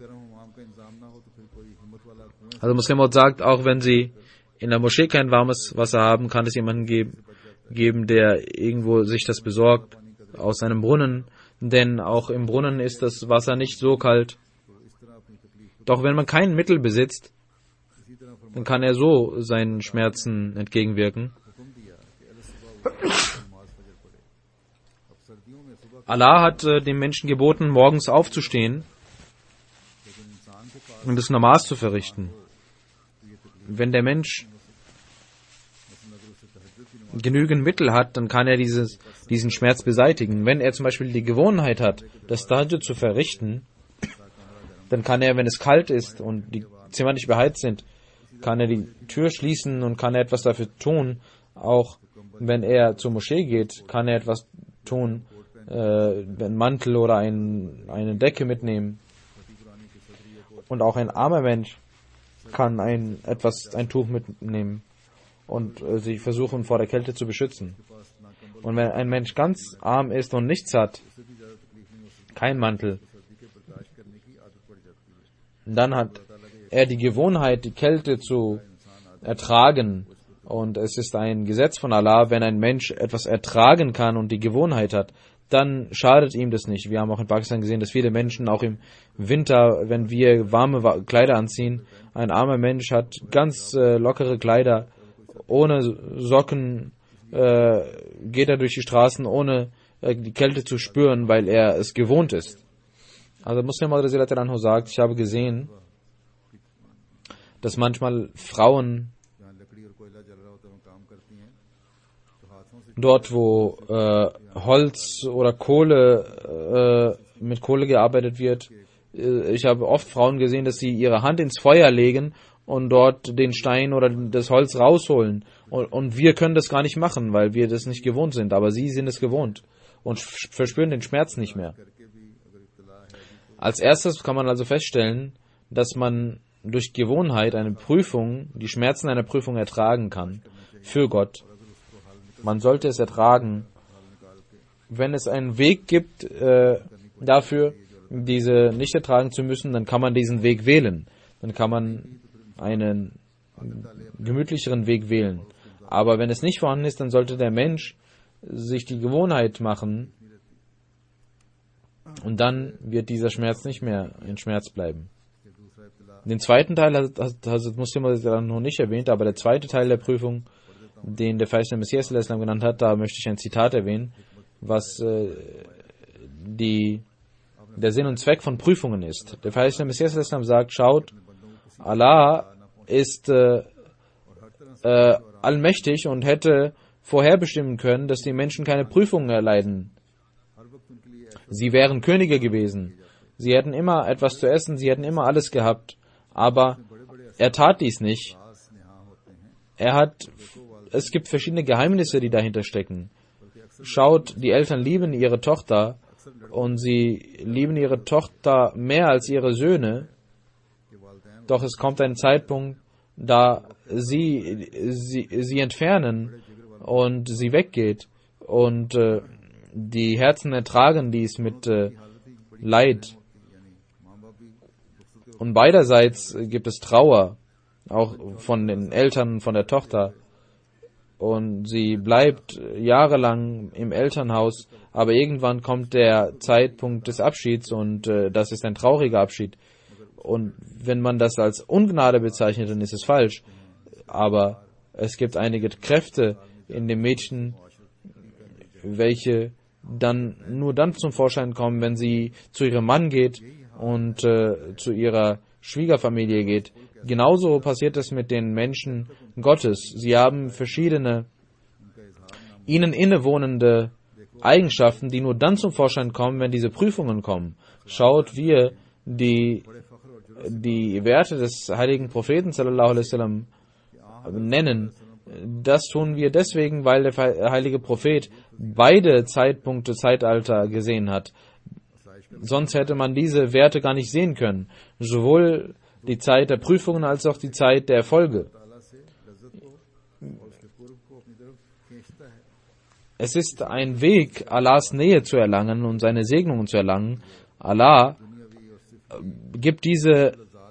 Also Muslim sagt, auch wenn sie in der Moschee kein warmes Wasser haben, kann es jemanden geben, geben, der irgendwo sich das besorgt, aus einem Brunnen, denn auch im Brunnen ist das Wasser nicht so kalt. Doch wenn man kein Mittel besitzt, dann kann er so seinen Schmerzen entgegenwirken. Allah hat äh, dem Menschen geboten, morgens aufzustehen und das Namaz zu verrichten. Wenn der Mensch genügend Mittel hat, dann kann er dieses, diesen Schmerz beseitigen. Wenn er zum Beispiel die Gewohnheit hat, das Tahajjud zu verrichten, dann kann er, wenn es kalt ist und die Zimmer nicht beheizt sind, kann er die Tür schließen und kann er etwas dafür tun. Auch wenn er zur Moschee geht, kann er etwas tun, äh, einen Mantel oder ein, eine Decke mitnehmen. Und auch ein armer Mensch kann ein, etwas, ein Tuch mitnehmen und äh, sich versuchen, vor der Kälte zu beschützen. Und wenn ein Mensch ganz arm ist und nichts hat, kein Mantel, dann hat er die Gewohnheit, die Kälte zu ertragen. Und es ist ein Gesetz von Allah, wenn ein Mensch etwas ertragen kann und die Gewohnheit hat, dann schadet ihm das nicht. Wir haben auch in Pakistan gesehen, dass viele Menschen auch im Winter, wenn wir warme Kleider anziehen, ein armer Mensch hat ganz äh, lockere Kleider, ohne Socken äh, geht er durch die Straßen, ohne äh, die Kälte zu spüren, weil er es gewohnt ist. Also Muslim Anhu sagt, ich habe gesehen, dass manchmal Frauen dort, wo äh, Holz oder Kohle, äh, mit Kohle gearbeitet wird, äh, ich habe oft Frauen gesehen, dass sie ihre Hand ins Feuer legen und dort den Stein oder das Holz rausholen. Und, und wir können das gar nicht machen, weil wir das nicht gewohnt sind. Aber sie sind es gewohnt und verspüren den Schmerz nicht mehr. Als erstes kann man also feststellen, dass man durch Gewohnheit eine Prüfung, die Schmerzen einer Prüfung ertragen kann, für Gott. Man sollte es ertragen. Wenn es einen Weg gibt äh, dafür, diese nicht ertragen zu müssen, dann kann man diesen Weg wählen. Dann kann man einen gemütlicheren Weg wählen. Aber wenn es nicht vorhanden ist, dann sollte der Mensch sich die Gewohnheit machen und dann wird dieser Schmerz nicht mehr ein Schmerz bleiben. Den zweiten Teil hat Hazrat Muslim noch nicht erwähnt, aber der zweite Teil der Prüfung, den der verheißene Messias genannt hat, da möchte ich ein Zitat erwähnen, was äh, die, der Sinn und Zweck von Prüfungen ist. Der verheißene Messias sagt, schaut, Allah ist äh, äh, allmächtig und hätte vorherbestimmen können, dass die Menschen keine Prüfungen erleiden. Sie wären Könige gewesen. Sie hätten immer etwas zu essen, sie hätten immer alles gehabt. Aber er tat dies nicht. Er hat, es gibt verschiedene Geheimnisse, die dahinter stecken. Schaut, die Eltern lieben ihre Tochter und sie lieben ihre Tochter mehr als ihre Söhne. Doch es kommt ein Zeitpunkt, da sie sie, sie entfernen und sie weggeht und äh, die Herzen ertragen dies mit äh, Leid. Und beiderseits gibt es Trauer, auch von den Eltern, von der Tochter. Und sie bleibt jahrelang im Elternhaus, aber irgendwann kommt der Zeitpunkt des Abschieds und äh, das ist ein trauriger Abschied. Und wenn man das als Ungnade bezeichnet, dann ist es falsch. Aber es gibt einige Kräfte in dem Mädchen, welche dann nur dann zum Vorschein kommen, wenn sie zu ihrem Mann geht und äh, zu ihrer Schwiegerfamilie geht. Genauso passiert es mit den Menschen Gottes. Sie haben verschiedene ihnen innewohnende Eigenschaften, die nur dann zum Vorschein kommen, wenn diese Prüfungen kommen. Schaut, wir die die Werte des heiligen Propheten sallallahu alaihi wasallam nennen. Das tun wir deswegen, weil der heilige Prophet beide Zeitpunkte, Zeitalter gesehen hat. Sonst hätte man diese Werte gar nicht sehen können. Sowohl die Zeit der Prüfungen als auch die Zeit der Erfolge. Es ist ein Weg, Allahs Nähe zu erlangen und seine Segnungen zu erlangen. Allah gibt diese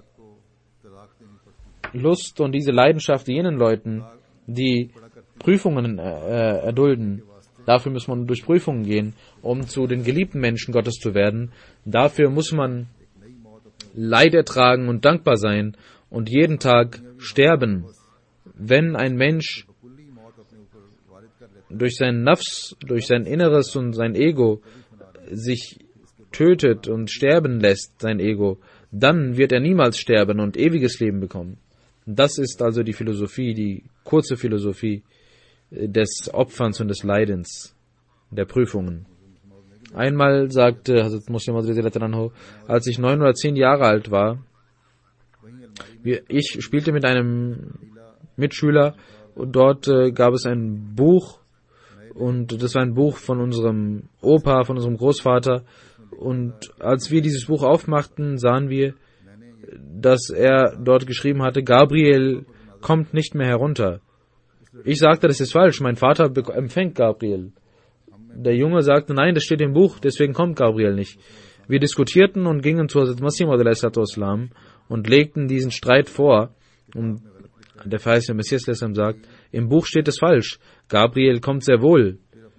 Lust und diese Leidenschaft jenen Leuten, die Prüfungen äh, erdulden. Dafür muss man durch Prüfungen gehen, um zu den geliebten Menschen Gottes zu werden. Dafür muss man Leid ertragen und dankbar sein und jeden Tag sterben. Wenn ein Mensch durch sein Nafs, durch sein Inneres und sein Ego sich tötet und sterben lässt, sein Ego, dann wird er niemals sterben und ewiges Leben bekommen. Das ist also die Philosophie, die kurze Philosophie des Opferns und des Leidens, der Prüfungen. Einmal sagte Hazrat Muslim Maud, als ich neun oder zehn Jahre alt war, ich spielte mit einem Mitschüler und dort äh, gab es ein Buch und das war ein Buch von unserem Opa, von unserem Großvater. Und als wir dieses Buch aufmachten, sahen wir, dass er dort geschrieben hatte, Gabriel kommt nicht mehr herunter. Ich sagte, das ist falsch, mein Vater empfängt Gabriel. Der Junge sagte, nein, das steht im Buch, deswegen kommt Gabriel nicht. Wir diskutierten und gingen zu Hazrat Masih Maud und legten diesen Streit vor. Und der verheißene Messias sagt, im Buch steht es falsch, Gabriel kommt sehr wohl.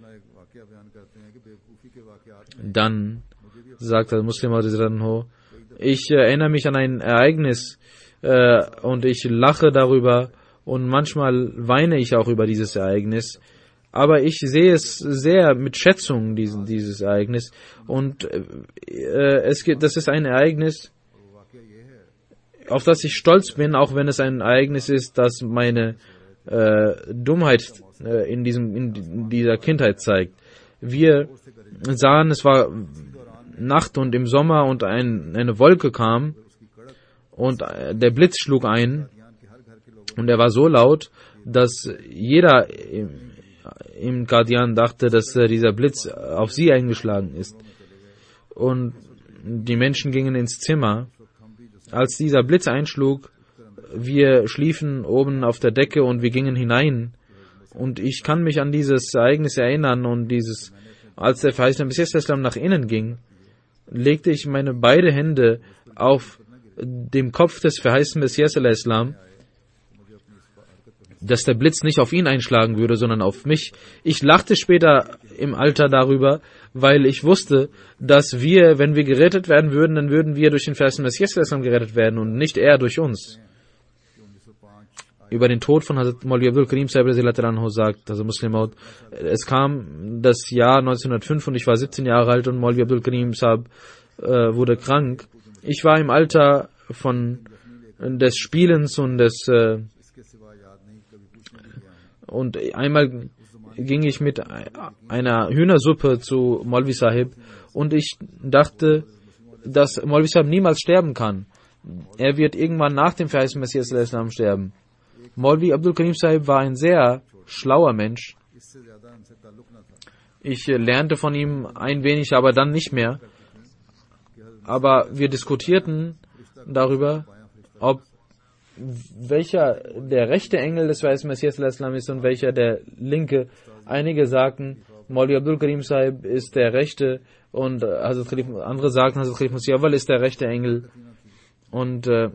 Dann sagt der Muslim, ich erinnere mich an ein Ereignis äh, und ich lache darüber und manchmal weine ich auch über dieses Ereignis, aber ich sehe es sehr mit Schätzung, diesen, dieses Ereignis, und äh, es gibt, das ist ein Ereignis, auf das ich stolz bin, auch wenn es ein Ereignis ist, das meine äh, Dummheit äh, in, diesem, in dieser Kindheit zeigt. Wir sahen, es war Nacht und im Sommer und ein, eine Wolke kam und der Blitz schlug ein und er war so laut, dass jeder im, im Qadian dachte, dass äh, dieser Blitz auf sie eingeschlagen ist. Und die Menschen gingen ins Zimmer als dieser Blitz einschlug, wir schliefen oben auf der Decke und wir gingen hinein. Und ich kann mich an dieses Ereignis erinnern und dieses, als der verheißene Messias Islam nach innen ging, legte ich meine beide Hände auf dem Kopf des verheißenen Messias Islam, dass der Blitz nicht auf ihn einschlagen würde, sondern auf mich. Ich lachte später im Alter darüber, weil ich wusste, dass wir, wenn wir gerettet werden würden, dann würden wir durch den verheißenen Messias Islam gerettet werden und nicht er durch uns. Über den Tod von Hazrat Maulvi Abdul Karim Sahib sagt, also Muslim Maud, es kam das Jahr neunzehnhundertfünf und ich war siebzehn Jahre alt und Maulvi Abdul Karim Sahib äh, wurde krank. Ich war im Alter von des Spielens und des äh, und einmal ging ich mit einer Hühnersuppe zu Maulvi Sahib und ich dachte, dass Maulvi Sahib niemals sterben kann. Er wird irgendwann nach dem verheißenen Messias Islam sterben. Maulvi Abdul Karim Sahib war ein sehr schlauer Mensch. Ich lernte von ihm ein wenig, aber dann nicht mehr. Aber wir diskutierten darüber, ob welcher der rechte Engel des verheißenen Messias Islam ist und welcher der linke. Einige sagten, Maulvi Abdul Karim Sahib ist der rechte und Hazrat Khalif, andere sagten, Hazrat Khalif Masih Awwal ist der rechte Engel. Und äh,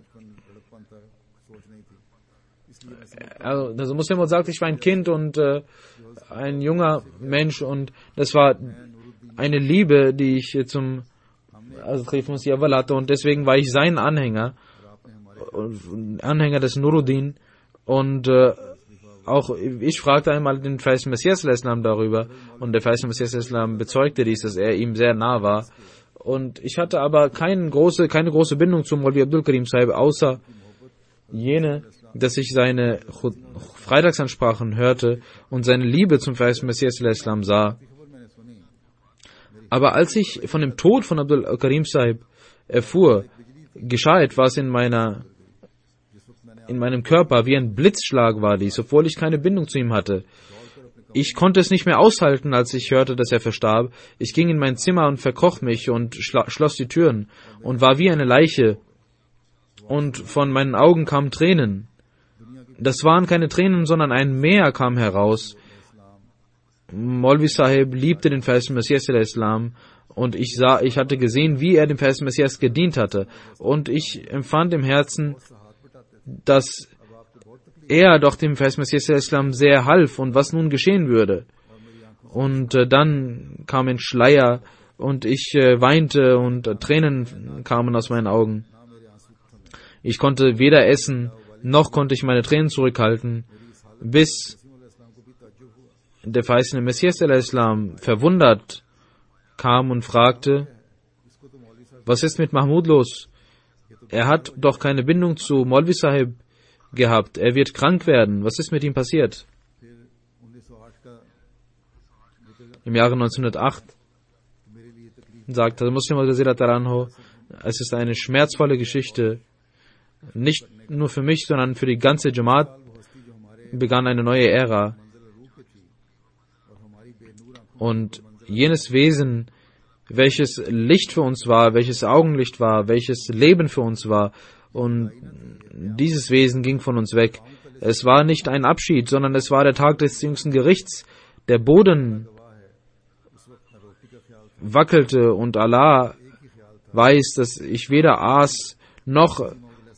also, also Muslim sagt, ich war ein Kind und äh, ein junger Mensch und das war eine Liebe, die ich zum also Khalif Masih Awwal hatte und deswegen war ich sein Anhänger, Anhänger des Nuruddin und äh, auch ich fragte einmal den verheißenen Messias Islam darüber und der verheißene Messias Islam bezeugte dies, dass er ihm sehr nah war und ich hatte aber keine große, keine große Bindung zu Maulvi Abdul Karim Sahib, außer jene, dass ich seine Freitagsansprachen hörte und seine Liebe zum verheißenen Messias Islam sah. Aber als ich von dem Tod von Abdul Karim Sahib erfuhr, geschah etwas in meiner in meinem Körper, wie ein Blitzschlag war dies, obwohl ich keine Bindung zu ihm hatte. Ich konnte es nicht mehr aushalten, als ich hörte, dass er verstarb. Ich ging in mein Zimmer und verkroch mich und schla- schloss die Türen und war wie eine Leiche. Und von meinen Augen kamen Tränen. Das waren keine Tränen, sondern ein Meer kam heraus. Maulvi Sahib liebte den verheißenen Messias Islam und ich sah, ich hatte gesehen, wie er dem verheißenen Messias gedient hatte. Und ich empfand im Herzen, dass er doch dem verheißenen Messias Islam sehr half und was nun geschehen würde. Und äh, dann kam ein Schleier und ich äh, weinte und äh, Tränen kamen aus meinen Augen. Ich konnte weder essen, noch konnte ich meine Tränen zurückhalten, bis der verheißene Messias Islam verwundert kam und fragte, was ist mit Mahmud los? Er hat doch keine Bindung zu Maulvi Sahib gehabt. Er wird krank werden. Was ist mit ihm passiert? Im Jahre neunzehnhundertacht sagt der Muslim al-Anho, es ist eine schmerzvolle Geschichte. Nicht nur für mich, sondern für die ganze Jamaat begann eine neue Ära. Und jenes Wesen, welches Licht für uns war, welches Augenlicht war, welches Leben für uns war, und dieses Wesen ging von uns weg. Es war nicht ein Abschied, sondern es war der Tag des jüngsten Gerichts. Der Boden wackelte und Allah weiß, dass ich weder aß noch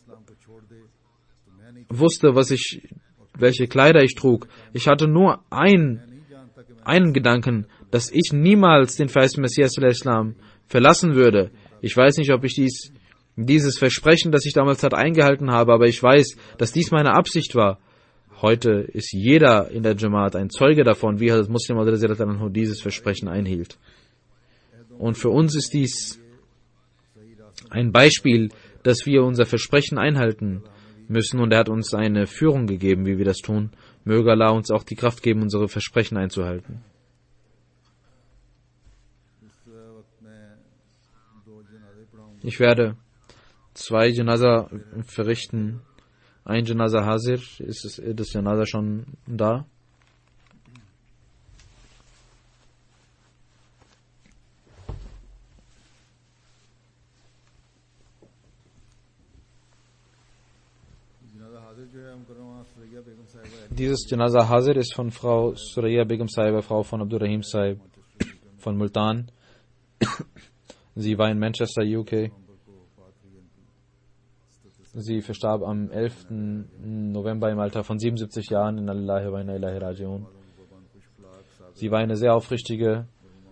wusste, was ich, welche Kleider ich trug. Ich hatte nur ein, einen Gedanken, dass ich niemals den verheißenen Messias Islam verlassen würde. Ich weiß nicht, ob ich dies, dieses Versprechen, das ich damals hatte, eingehalten habe, aber ich weiß, dass dies meine Absicht war. Heute ist jeder in der Jamaat ein Zeuge davon, wie Hazrat Muslim Maud dieses Versprechen einhielt. Und für uns ist dies ein Beispiel, dass wir unser Versprechen einhalten müssen, und er hat uns eine Führung gegeben, wie wir das tun. Möge Allah uns auch die Kraft geben, unsere Versprechen einzuhalten. Ich werde zwei Janaza verrichten. Ein Janaza Hazir, ist das Janaza schon da? Dieses Janaza Hazir ist von Frau Suraya Begum Sahib, Frau von Abdurrahim Sahib von Multan. Sie war in Manchester, U K. Sie verstarb am elften November im Alter von siebenundsiebzig Jahren in Allahi wa inna ilahi raji'un. Sie war eine sehr aufrichtige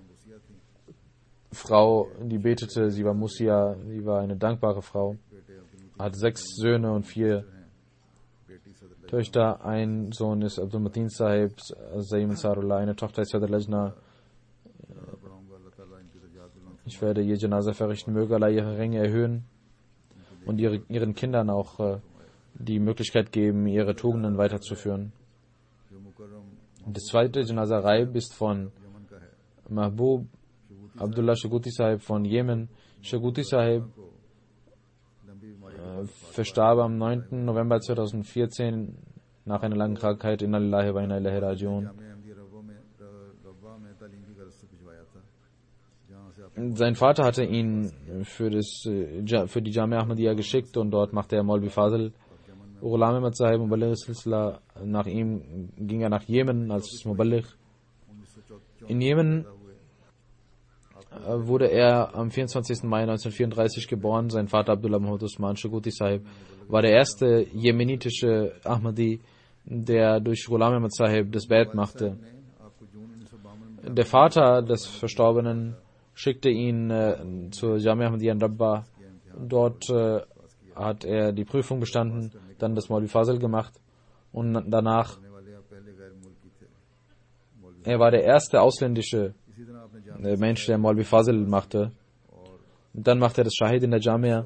Frau, die betete. Sie war Musia, sie war eine dankbare Frau. Hat sechs Söhne und vier Töchter. Ein Sohn ist Abdul Mateen Sahib, Zaim Ansarullah, eine Tochter ist Sadr Lajna. Ich werde ihr Janaza verrichten, möge Allah ihre Ränge erhöhen und ihre, ihren Kindern auch äh, die Möglichkeit geben, ihre Tugenden weiterzuführen. Das zweite Janaza Raib ist von Mahbub Abdullah Shaguti Sahib von Jemen. Shaguti Sahib äh, verstarb am neunten November zweitausendvierzehn nach einer langen Krankheit in Allahi wa inna ilahi raji'un. Sein Vater hatte ihn für, das, für die Jamia Ahmadiyya geschickt und dort machte er Maulvi Fazl Ghulam Ahmad Sahib Muballigh Silsila. Nach ihm ging er nach Jemen als Muballigh. In Jemen wurde er am vierundzwanzigsten Mai neunzehnhundertvierunddreißig geboren. Sein Vater Abdullah Muhammad Usman Shaguti Sahib war der erste jemenitische Ahmadi, der durch Ghulam Ahmad Sahib das Bai'at machte. Der Vater des Verstorbenen schickte ihn äh, zur Jamia Ahmadiyya in Rabba. Dort äh, hat er die Prüfung bestanden, dann das Maulvi Fazl gemacht und danach, er war der erste ausländische äh, Mensch, der Maulvi Fazl machte. Und dann machte er das Shahid in der Jamia.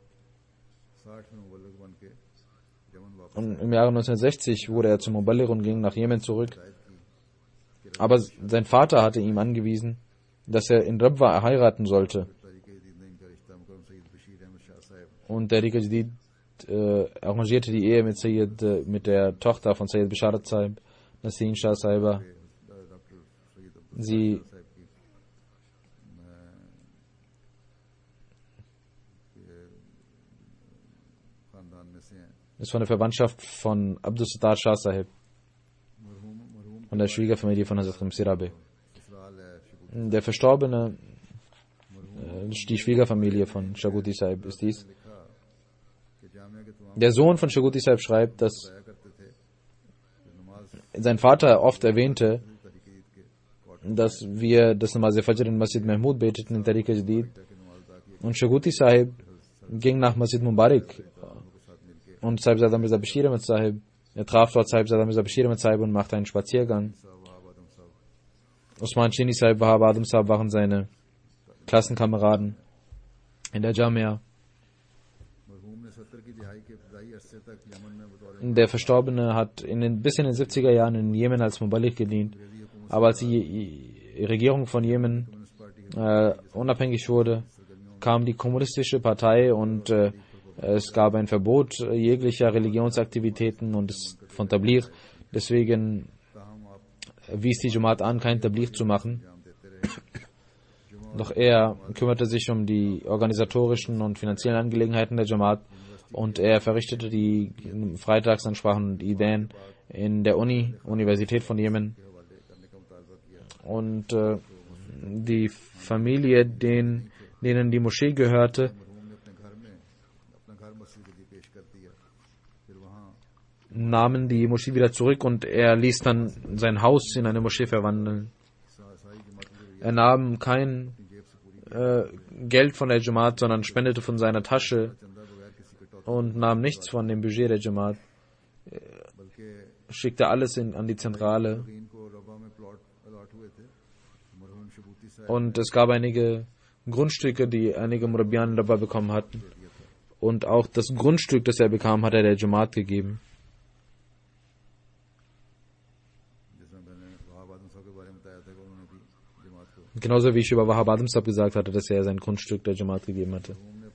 Und im Jahre neunzehnhundertsechzig wurde er zum Muballigh und ging nach Jemen zurück. Aber sein Vater hatte ihm angewiesen, dass er in Rabwa heiraten sollte. Und der Tariqa Jadid äh, arrangierte die Ehe mit Sayyid, äh, mit der Tochter von Sayyid Bisharat Sahib, Nasin Shah Sahiba. Sie ist von der Verwandtschaft von Abdul Sattar Shah Sahib, von der Schwiegerfamilie von Hazrat Msirabe. Der Verstorbene, die Schwiegerfamilie von Shaguti Sahib ist dies. Der Sohn von Shaguti Sahib schreibt, dass sein Vater oft erwähnte, dass wir das Namaz Fajr in Masjid Mahmud beteten in Tariqa Jadid. Und Shaguti Sahib ging nach Masjid Mubarak und Sahibzada Mirza Bashir Ahmad Sahib. Er traf dort Sahibzada Mirza Bashir Ahmad Sahib und machte einen Spaziergang. Usman Chini Sahib, Wahab Adam Sahib waren seine Klassenkameraden in der Jamia. Der Verstorbene hat in den, bis in den siebziger Jahren in Jemen als Muballigh gedient. Aber als die Regierung von Jemen äh, unabhängig wurde, kam die kommunistische Partei und äh, es gab ein Verbot jeglicher Religionsaktivitäten und es von Tabligh. Deswegen wies die Jamaat an, kein Tabligh zu machen. Doch er kümmerte sich um die organisatorischen und finanziellen Angelegenheiten der Jamaat und er verrichtete die Freitagsansprachen und Ideen in der Uni, Universität von Jemen. Und äh, die Familie, den, denen die Moschee gehörte, nahmen die Moschee wieder zurück und er ließ dann sein Haus in eine Moschee verwandeln. Er nahm kein äh, Geld von der Jamaat, sondern spendete von seiner Tasche und nahm nichts von dem Budget der Jamaat. Er schickte alles in, an die Zentrale. Und es gab einige Grundstücke, die einige Murabian dabei bekommen hatten. Und auch das Grundstück, das er bekam, hat er der Jamaat gegeben. Genauso wie ich über Wahab Adam Sahib gesagt hatte, dass er sein Grundstück der Jamaat gegeben hatte.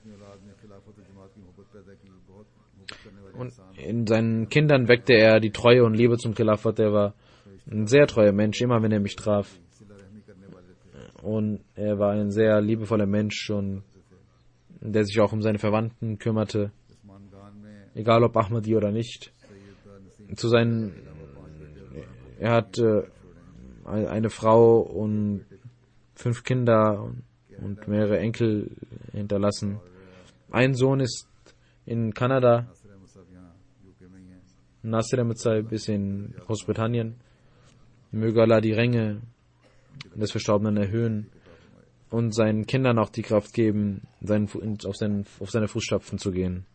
Und in seinen Kindern weckte er die Treue und Liebe zum Khilafat. Er war ein sehr treuer Mensch, immer wenn er mich traf. Und er war ein sehr liebevoller Mensch, und der sich auch um seine Verwandten kümmerte, egal ob Ahmadi oder nicht. zu seinen, er hat äh, eine Frau und fünf Kinder und, und mehrere Enkel hinterlassen. Ein Sohn ist in Kanada, Nasir Ahmad ist in Großbritannien. Möge Allah die Ränge des Verstorbenen erhöhen und seinen Kindern auch die Kraft geben, seinen, auf, seinen, auf seine Fußstapfen zu gehen.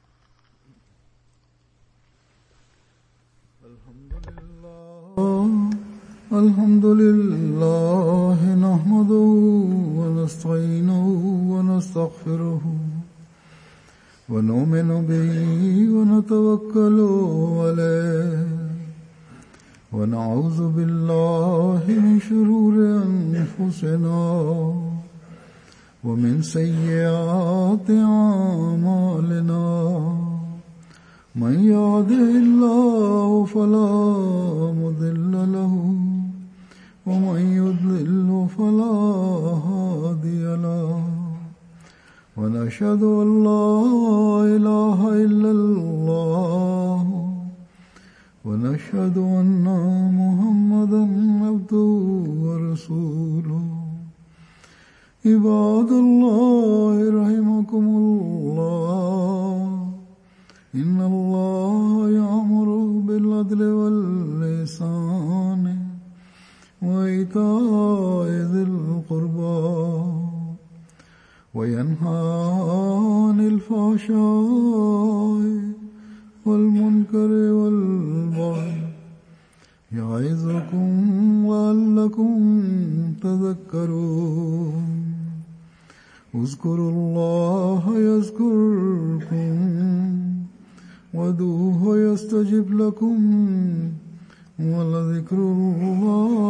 Alhamdulillah, nahmaduhu wa nasta'inuhu wa nastaghfiruhu wa nu'minu bihi wa natawakkalu alayhi wa na'udhu billahi min shururi anfusina wa min sayyiati a'malina. من يهده الله فلا مضل له ومن يضلل فلا هادي له ونشهد أن لا إله إلا الله ونشهد أن محمدا عبده ورسوله. عباد الله رحمكم الله إن الله يأمر بالعدل والإحسان وإيتاء ذي القربى وينهى عن الفحشاء والمنكر والبغي يعظكم لعلكم تذكرون. اذكروا الله يذكركم وادعوه يستجب لكم ولذكر الله